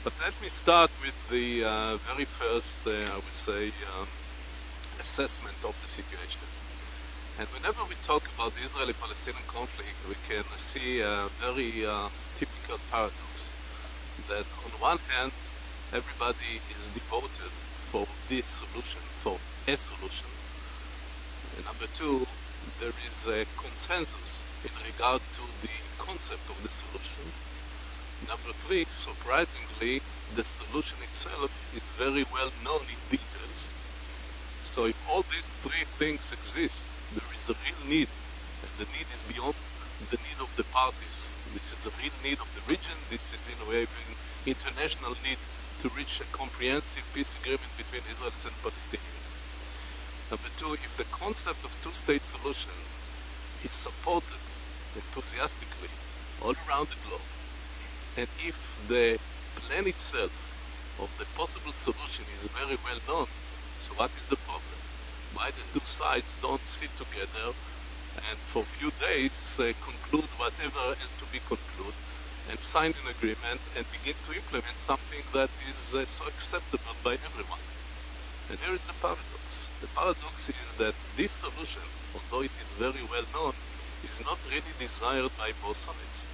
But let me start with the very first, I would say, assessment of the situation. And whenever we talk about the Israeli-Palestinian conflict, we can see a very typical paradox that on one hand, everybody is devoted for this solution, for a solution. And number two, there is a consensus in regard to the concept of the solution. Number three, surprisingly, the solution itself is very well known in details. So if all these three things exist, there is a real need, and the need is beyond the need of the parties. This is a real need of the region. This is, in a way, an international need to reach a comprehensive peace agreement between Israelis and Palestinians. Number two, if the concept of two-state solution is supported enthusiastically all around the globe, and if the plan itself of the possible solution is very well known, so what is the problem? Why the two sides don't sit together and for a few days conclude whatever is to be concluded and sign an agreement and begin to implement something that is so acceptable by everyone? And here is the paradox. The paradox is that this solution, although it is very well known, is not really desired by both sides.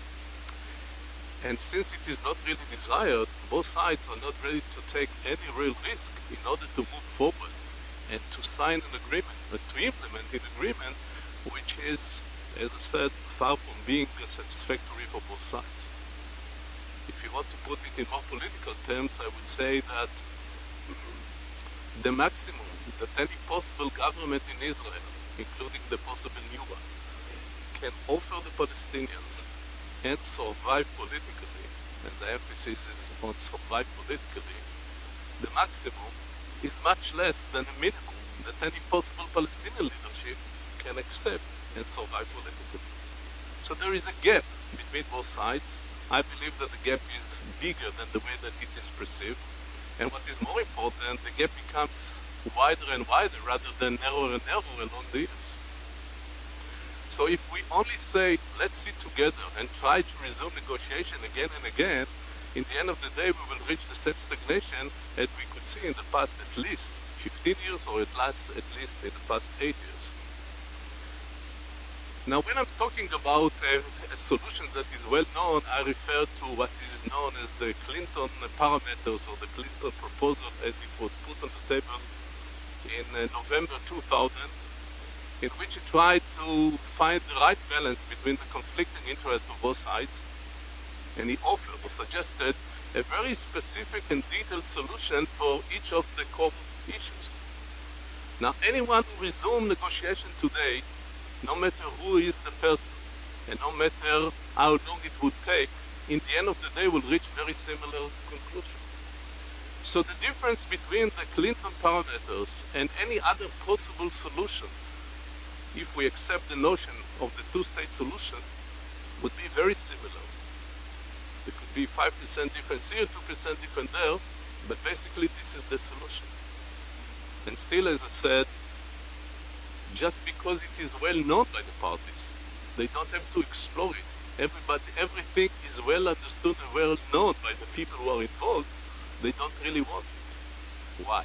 And since it is not really desired, both sides are not ready to take any real risk in order to move forward and to sign an agreement, but to implement an agreement which is, as I said, far from being satisfactory for both sides. If you want to put it in more political terms, I would say that the maximum that any possible government in Israel, including the possible new one, can offer the Palestinians and survive politically, and the emphasis is on survive politically, the maximum is much less than the minimum that any possible Palestinian leadership can accept and survive politically. So there is a gap between both sides. I believe that the gap is bigger than the way that it is perceived, and what is more important, the gap becomes wider and wider rather than narrower and narrower along the years. So if we only say, let's sit together and try to resume negotiation again and again, in the end of the day, we will reach the same stagnation as we could see in the past at least 15 years or at least in the past 8 years. Now, when I'm talking about a solution that is well known, I refer to what is known as the Clinton parameters or the Clinton proposal as it was put on the table in November 2000, in which he tried to find the right balance between the conflicting interests of both sides, and he offered or suggested a very specific and detailed solution for each of the core issues. Now, anyone who resumes negotiation today, no matter who is the person, and no matter how long it would take, in the end of the day will reach very similar conclusion. So the difference between the Clinton parameters and any other possible solution, if we accept the notion of the two-state solution, would be very similar. It could be 5% difference here, 2% different there, but basically this is the solution. And still, as I said, just because it is well known by the parties, they don't have to explore it. Everything is well understood and well known by the people who are involved. They don't really want it. Why?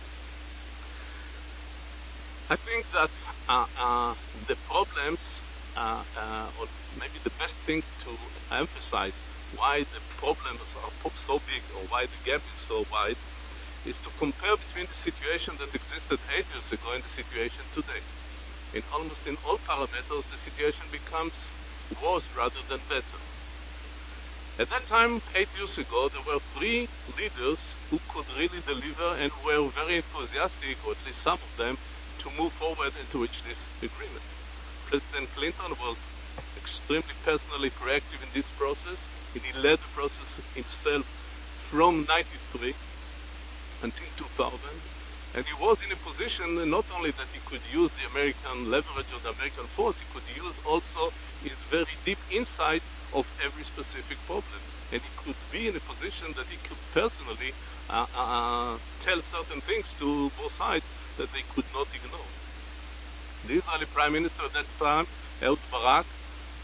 I think that the problems, or maybe the best thing to emphasize why the problems are so big or why the gap is so wide, is to compare between the situation that existed 8 years ago and the situation today. In almost in all parameters, the situation becomes worse rather than better. At that time, 8 years ago, there were 3 leaders who could really deliver and were very enthusiastic, or at least some of them, to move forward and to reach this agreement. President Clinton was extremely personally proactive in this process, and he led the process himself from 93 until 2000, and he was in a position not only that he could use the American leverage or the American force, he could use also his very deep insights of every specific problem, and he could be in a position that he could personally tell certain things to both sides that they could not ignore. The Israeli Prime Minister at that time, Ehud Barak,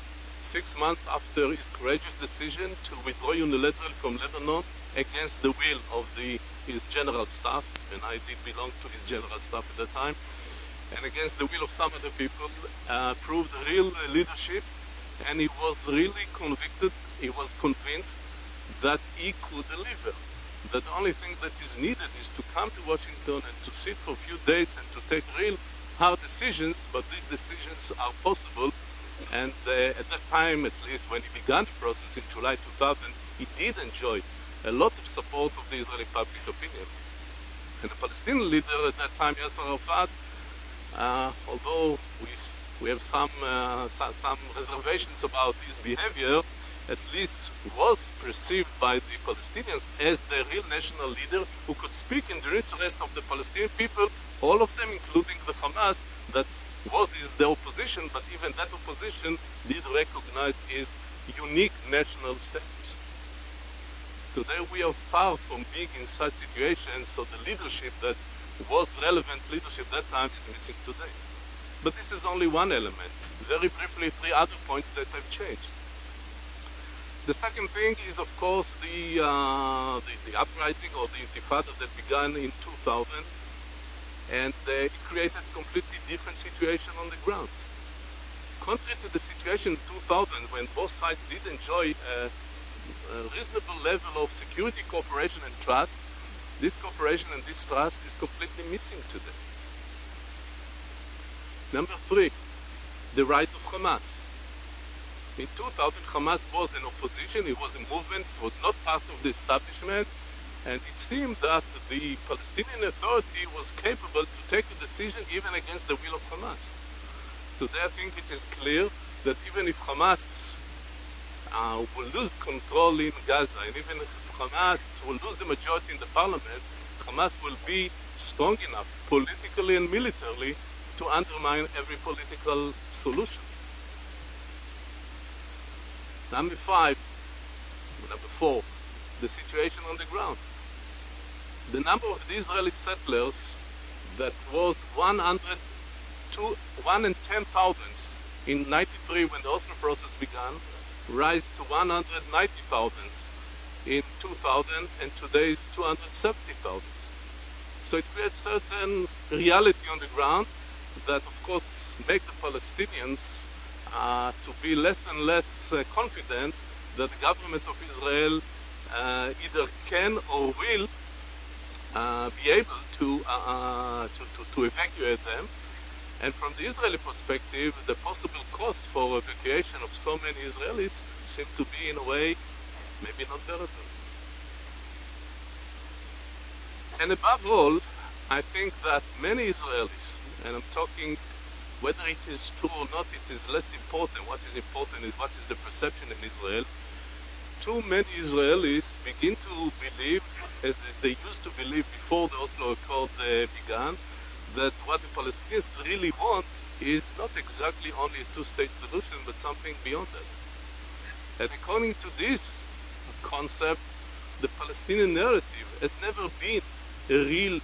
6 months after his courageous decision to withdraw unilaterally from Lebanon against the will of his general staff, and I did belong to his general staff at the time, and against the will of some other people, proved real leadership, and he was really convicted, he was convinced that he could deliver. That the only thing that is needed is to come to Washington and to sit for a few days and to take real hard decisions, but these decisions are possible. And at that time, at least when he began the process in July 2000, he did enjoy a lot of support of the Israeli public opinion. And the Palestinian leader at that time, Yasser Arafat, although we have some reservations about his behavior, at least was perceived by the Palestinians as the real national leader who could speak in the interest of the Palestinian people, all of them, including the Hamas, that was the opposition, but even that opposition did recognize his unique national status. Today we are far from being in such situations, so the leadership that was relevant leadership that time is missing today. But this is only one element. Very briefly, 3 other points that have changed. The second thing is, of course, the uprising or the intifada that began in 2000, and it created a completely different situation on the ground. Contrary to the situation in 2000, when both sides did enjoy a reasonable level of security cooperation and trust, this cooperation and this trust is completely missing today. Number 3, the rise of Hamas. In 2000, Hamas was an opposition, it was a movement, it was not part of the establishment, and it seemed that the Palestinian Authority was capable to take a decision even against the will of Hamas. Today I think it is clear that even if Hamas will lose control in Gaza, and even if Hamas will lose the majority in the parliament, Hamas will be strong enough politically and militarily to undermine every political solution. Number 4, the situation on the ground. The number of the Israeli settlers that was 1 in 10,000 in 93 when the Oslo process began, rise to 190,000 in 2000, and today is 270,000. So it creates certain reality on the ground that, of course, make the Palestinians to be less and less confident that the government of Israel either can or will be able to evacuate them. And from the Israeli perspective, the possible cost for evacuation of so many Israelis seem to be, in a way, maybe not bearable. And above all, I think that many Israelis, and I'm talking whether it is true or not, it is less important. What is important is what is the perception in Israel. Too many Israelis begin to believe, as they used to believe before the Oslo Accord began, that what the Palestinians really want is not exactly only a two-state solution, but something beyond that. And according to this concept, the Palestinian narrative has never been a real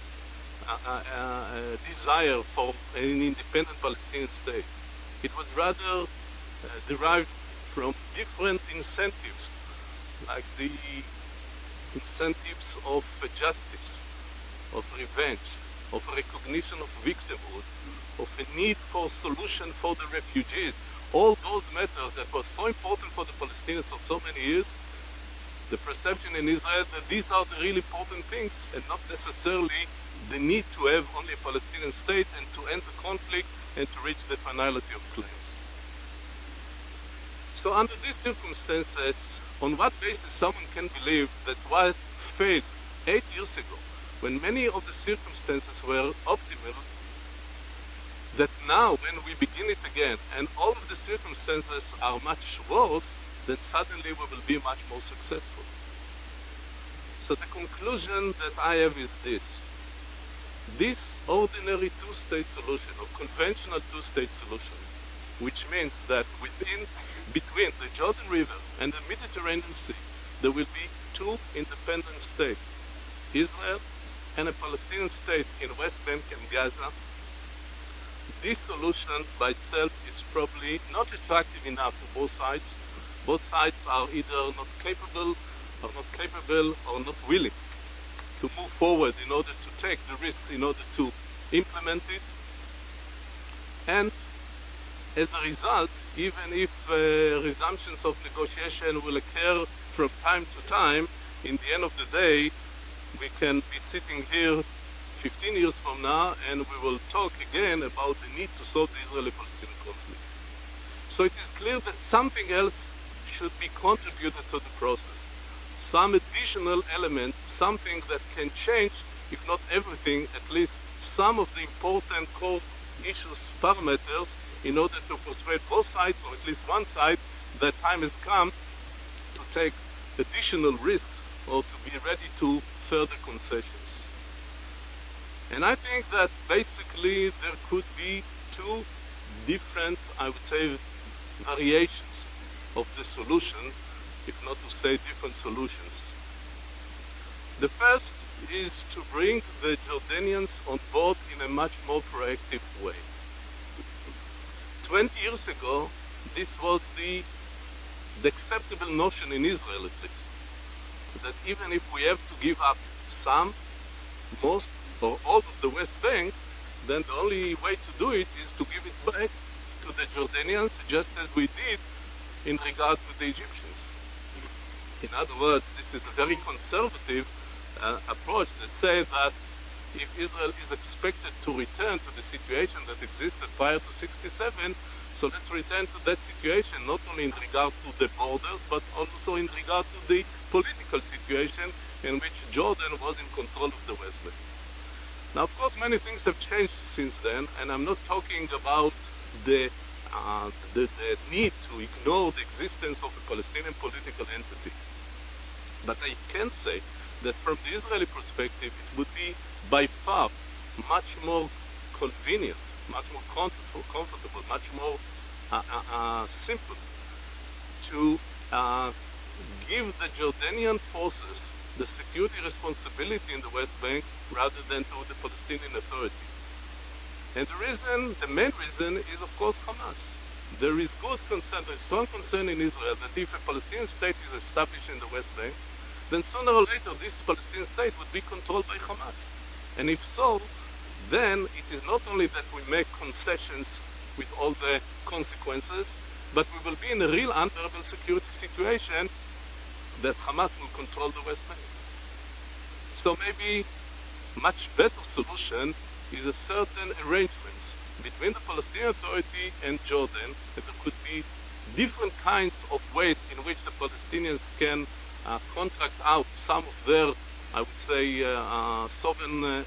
desire for an independent Palestinian state. It was rather derived from different incentives, like the incentives of justice, of revenge, of recognition of victimhood, of a need for solution for the refugees. All those matters that were so important for the Palestinians for so many years, the perception in Israel that these are the really important things and not necessarily the need to have only a Palestinian state and to end the conflict and to reach the finality of claims. So under these circumstances, on what basis someone can believe that what failed 8 years ago, when many of the circumstances were optimal, that now when we begin it again and all of the circumstances are much worse, then suddenly we will be much more successful. So the conclusion that I have is this. This ordinary two-state solution, or conventional two-state solution, which means that between the Jordan River and the Mediterranean Sea, there will be two independent states, Israel and a Palestinian state in West Bank and Gaza. This solution by itself is probably not attractive enough for both sides, Both sides are either not capable or not willing to move forward in order to take the risks in order to implement it. And as a result, even if resumptions of negotiation will occur from time to time, in the end of the day, we can be sitting here 15 years from now and we will talk again about the need to solve the Israeli-Palestinian conflict. So it is clear that something else should be contributed to the process. Some additional element, something that can change, if not everything, at least some of the important core issues, parameters, in order to persuade both sides, or at least one side, that time has come to take additional risks or to be ready to further concessions. And I think that basically there could be two different, I would say, variations of the solution, if not to say different solutions. The first is to bring the Jordanians on board in a much more proactive way. 20 years ago, this was the acceptable notion in Israel, at least, that even if we have to give up some, most, or all of the West Bank, then the only way to do it is to give it back to the Jordanians, just as we did in regard to the Egyptians. In other words, this is a very conservative approach that says that if Israel is expected to return to the situation that existed prior to 67, so let's return to that situation, not only in regard to the borders, but also in regard to the political situation in which Jordan was in control of the West Bank. Now, of course, many things have changed since then, and I'm not talking about the need to ignore the existence of a Palestinian political entity. But I can say that from the Israeli perspective, it would be by far much more convenient, much more comfortable, much more simple to give the Jordanian forces the security responsibility in the West Bank rather than to the Palestinian Authority. And the main reason is, of course, Hamas. There is good concern, there is strong concern in Israel that if a Palestinian state is established in the West Bank, then sooner or later this Palestinian state would be controlled by Hamas. And if so, then it is not only that we make concessions with all the consequences, but we will be in a real unbearable security situation that Hamas will control the West Bank. So maybe much better solution is a certain arrangements between the Palestinian Authority and Jordan, that there could be different kinds of ways in which the Palestinians can contract out some of their, I would say, sovereign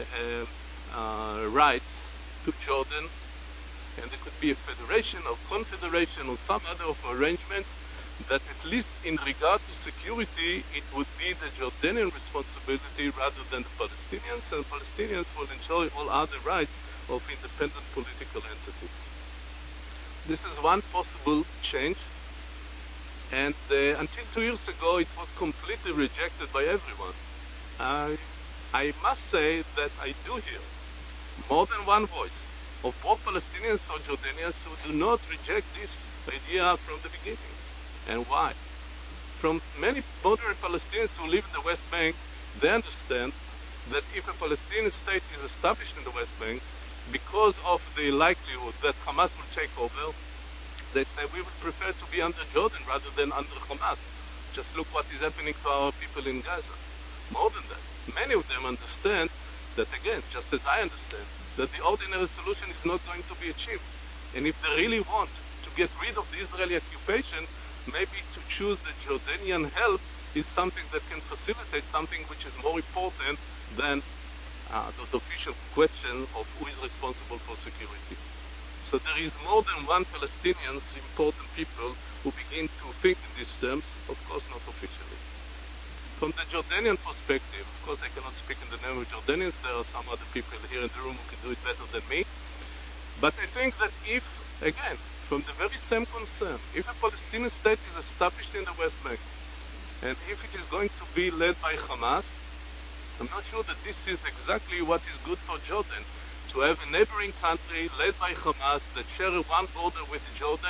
rights to Jordan, and there could be a federation or confederation or some other of arrangements that at least in regard to security, it would be the Jordanian responsibility rather than the Palestinians, and Palestinians will enjoy all other rights of independent political entity. This is one possible change, and until 2 years ago, it was completely rejected by everyone. I must say that I do hear more than one voice of both Palestinians or Jordanians who do not reject this idea from the beginning. And why? From many moderate Palestinians who live in the West Bank, they understand that if a Palestinian state is established in the West Bank, because of the likelihood that Hamas will take over, they say we would prefer to be under Jordan rather than under Hamas. Just look what is happening to our people in Gaza. More than that, many of them understand that, again, just as I understand, that the ordinary solution is not going to be achieved. And if they really want to get rid of the Israeli occupation, maybe to choose the Jordanian help is something that can facilitate something which is more important than the official question of who is responsible for security. So there is more than one Palestinians, important people, who begin to think in these terms, of course not officially. From the Jordanian perspective, of course I cannot speak in the name of Jordanians, there are some other people here in the room who can do it better than me. But I think that if, again, from the very same concern, if a Palestinian state is established in the West Bank, and if it is going to be led by Hamas, I'm not sure that this is exactly what is good for Jordan, to have a neighboring country led by Hamas that share one border with Jordan,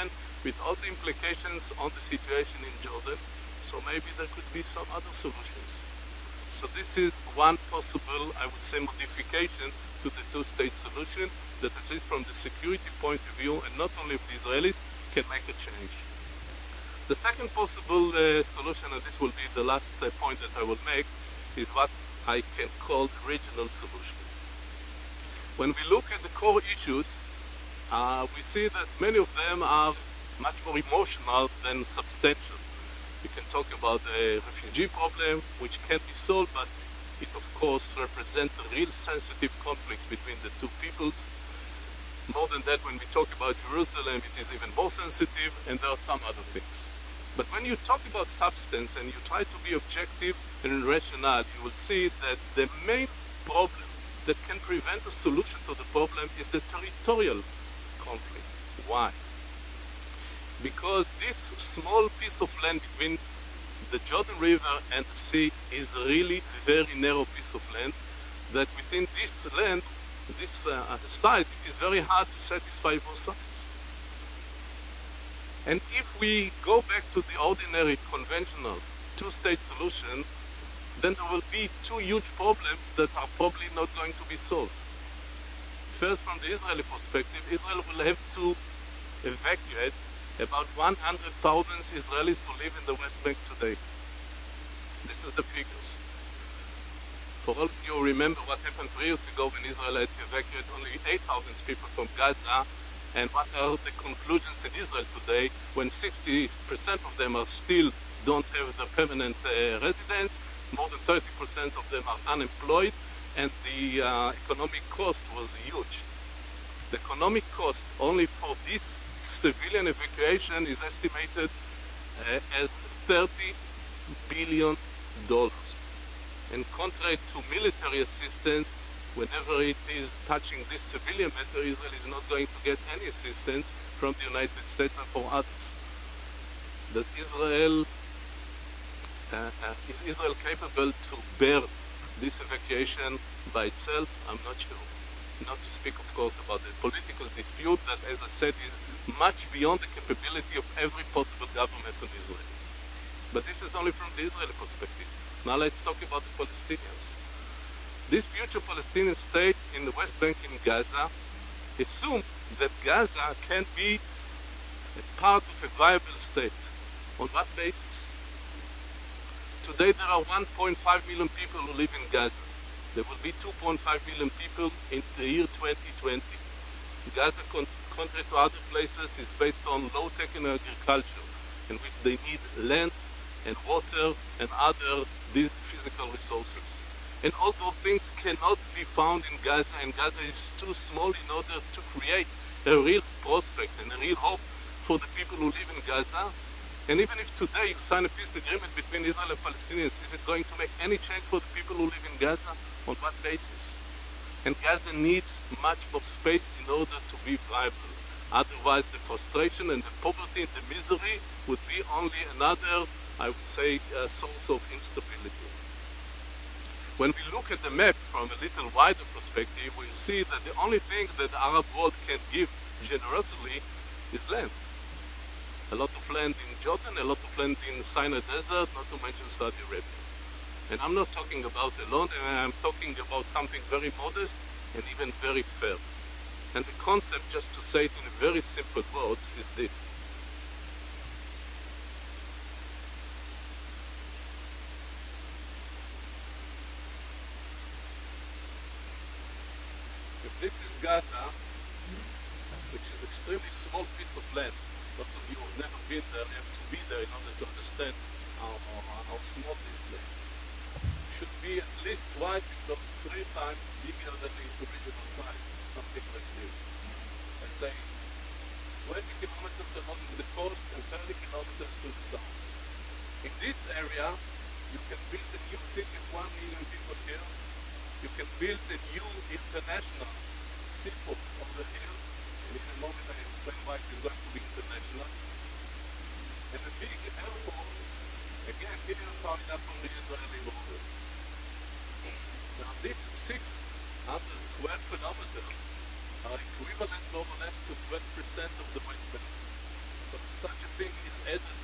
with all the implications on the situation in Jordan. So maybe there could be some other solutions. So this is one possible, I would say, modification to the two-state solution that, at least from the security point of view, and not only of the Israelis, can make a change. The second possible solution, and this will be the last point that I will make, is what I can call regional solution. When we look at the core issues, we see that many of them are much more emotional than substantial. We can talk about the refugee problem, which can be solved, but it of course represents a real sensitive conflict between the two peoples. More than that, when we talk about Jerusalem, it is even more sensitive, and there are some other things. But when you talk about substance and you try to be objective and rational, you will see that the main problem that can prevent a solution to the problem is the territorial conflict. Why? Because this small piece of land between the Jordan River and the sea is really a very narrow piece of land, that within this land, this size, it is very hard to satisfy both sides. And if we go back to the ordinary, conventional two-state solution, then there will be two huge problems that are probably not going to be solved. First, from the Israeli perspective, Israel will have to evacuate about 100,000 Israelis who live in the West Bank today. This is the figures. For all of you who remember what happened 3 years ago when Israel had to evacuate only 8,000 people from Gaza, and what are the conclusions in Israel today when 60% of them are still don't have the permanent residence, more than 30% of them are unemployed, and the economic cost was huge. The economic cost only for this civilian evacuation is estimated as $30 billion. And contrary to military assistance, whenever it is touching this civilian matter, Israel is not going to get any assistance from the United States and from others. Is Israel capable to bear this evacuation by itself? I'm not sure. Not to speak, of course, about the political dispute that, as I said, is much beyond the capability of every possible government in Israel. But this is only from the Israeli perspective. Now let's talk about the Palestinians. This future Palestinian state in the West Bank in Gaza assume that Gaza can be a part of a viable state. On what basis? Today there are 1.5 million people who live in Gaza. There will be 2.5 million people in the year 2020. Gaza, contrary to other places, is based on low-tech agriculture, in which they need land and water and other these physical resources. And all those things cannot be found in Gaza, and Gaza is too small in order to create a real prospect and a real hope for the people who live in Gaza. And even if today you sign a peace agreement between Israel and Palestinians, is it going to make any change for the people who live in Gaza? On what basis? And Gaza needs much more space in order to be viable. Otherwise, the frustration and the poverty and the misery would be only another, I would say, source of instability. When we look at the map from a little wider perspective, we'll see that the only thing that the Arab world can give generously is land. A lot of land in Jordan, a lot of land in Sinai Desert, not to mention Saudi Arabia. And I'm not talking about alone, I'm talking about something very modest and even very fair. And the concept, just to say it in very simple words, is this. If this is Gaza, which is an extremely small piece of land, most of you have never been there, you have to be there in order to understand how small this place should be at least twice, if not 3 times bigger than its original size, something like this. Let's say 20 kilometers along the coast and 30 kilometers to the south. In this area, you can build a new city of 1 million people here. You can build a new international seaport over here, and in a moment I explain why it is going to be international. And a big airport, again, here coming up from the Israeli border. Now, these 600 square kilometers are equivalent more or less to 12% of the West Bank. So if such a thing is added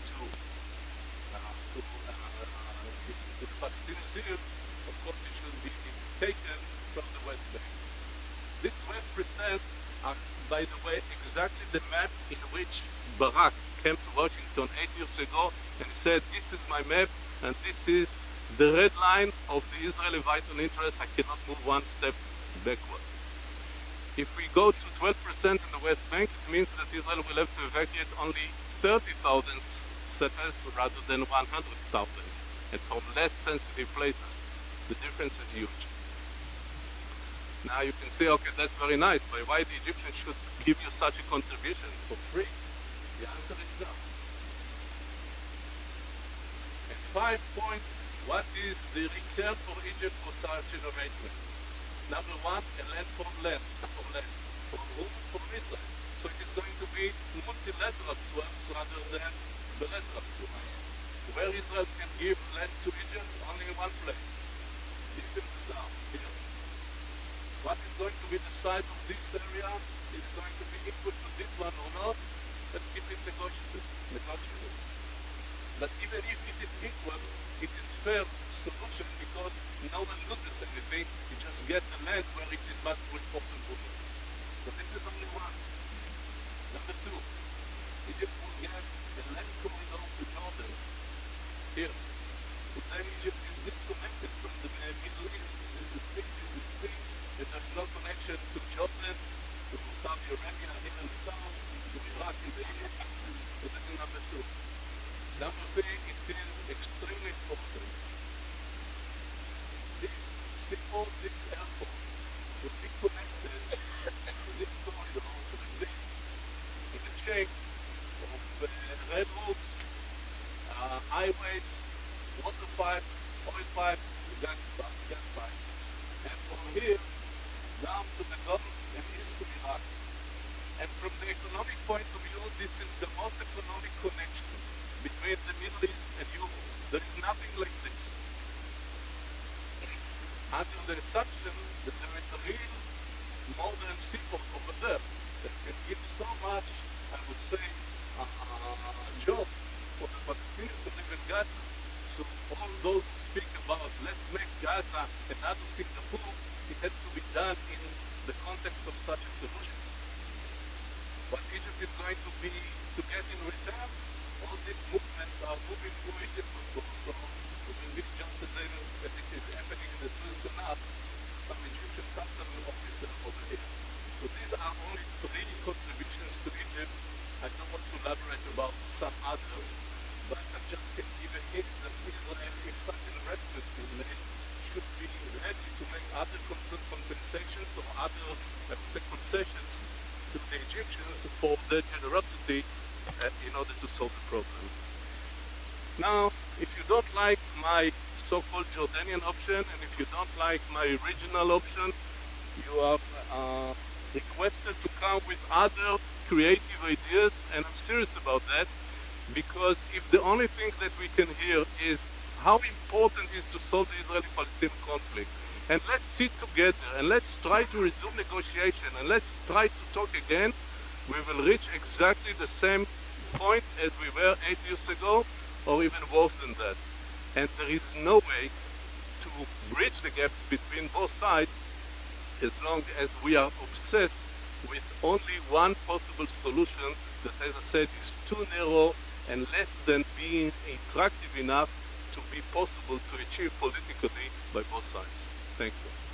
to the Palestinian Zil, of course it should be taken from the West Bank. This 12% are, by the way, exactly the map in which Barak came to Washington 8 years ago and said, this is my map and this is the red line of the Israeli vital interest. I cannot move one step backward. If we go to 12% in the West Bank, it means that Israel will have to evacuate only 30,000 settlers rather than 100,000, and from less sensitive places. The difference is huge. Now you can say, okay, that's very nice, but why the Egyptians should give you such a contribution for free? The answer is no. And 5 points, what is the return for Egypt for such an arrangement? Number one, a land for land. From whom? From Israel. So it is going to be multilateral swaps rather than bilateral swaps. Where Israel can give land to Egypt? Only in one place. Deep in the south, here. What is going to be the size of this area? Is it going to be equal to this one or not? Let's keep it negotiable. But even if it is equal, it is fair solution because no one loses anything. You just get the land where it is much more important for you. So this is only one. Number two, Egypt will get a land corridor to Jordan. Here. Today Egypt is disconnected from the Middle East. This is sea, and there's no connection to Jordan, to Saudi Arabia here in the south, to Iraq in the east. So this is number two. Number three, it is extremely important. This seaport, this airport, will be connected to this corridor, to this, in a chain of railroads, highways, water pipes, oil pipes, gas pipes. And from here, down to the Gulf and east to Iraq. And from the economic point of view, this is the most economic connection between the Middle East and Europe. There is nothing like this. Under the assumption that there is a real modern seaport over there that can give so much, I would say, jobs for the Palestinians who live in Gaza. So all those who speak about let's make Gaza another Singapore, it has to be done in the context of such a solution. What Egypt is going to get in return, all these movements are moving through Egypt, of course, so it will be just as it is happening in the Suez Canal, some Egyptian customs officer over here. So these are only 3 contributions to Egypt. I don't want to elaborate about some others, but I just can give a hint that Israel, if such an arrangement is made, should be ready to make other compensations or other concessions to the Egyptians for their generosity in order to solve the problem. Now, if you don't like my so-called Jordanian option, and if you don't like my regional option, you are requested to come with other creative ideas, and I'm serious about that, because if the only thing that we can hear is how important it is to solve the Israeli-Palestinian conflict, and let's sit together and let's try to resume negotiation and let's try to talk again, we will reach exactly the same point as we were 8 years ago, or even worse than that. And there is no way to bridge the gaps between both sides as long as we are obsessed with only one possible solution that, as I said, is too narrow and less than being attractive enough to be possible to achieve politically by both sides. Thank you.